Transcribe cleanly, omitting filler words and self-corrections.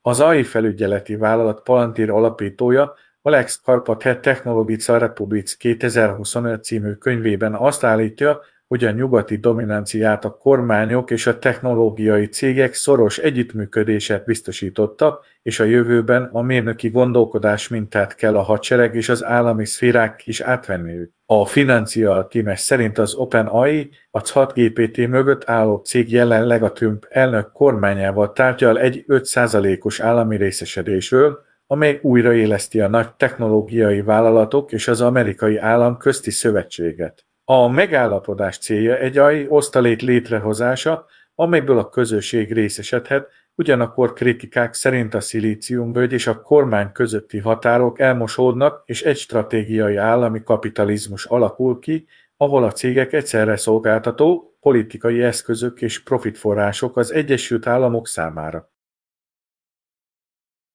Az AI felügyeleti vállalat Palantir alapítója Alex Karpathy Technologies Republics 2025 című könyvében azt állítja, hogy a nyugati dominanciát a kormányok és a technológiai cégek szoros együttműködését biztosította, és a jövőben a mérnöki gondolkodás mintát kell a hadsereg és az állami szférák is átvenniük. A Financial Times szerint az OpenAI, a ChatGPT mögött álló cég jelenleg a Trump elnök kormányával tárgyal egy 5%-os állami részesedésről, amely újraéleszti a nagy technológiai vállalatok és az amerikai állam közti szövetséget. A megállapodás célja egy AI osztalék létrehozása, amelyből a közösség részesedhet, ugyanakkor kritikák szerint a szilíciumvölgy és a kormány közötti határok elmosódnak, és egy stratégiai állami kapitalizmus alakul ki, ahol a cégek egyszerre szolgáltató, politikai eszközök és profitforrások az Egyesült Államok számára.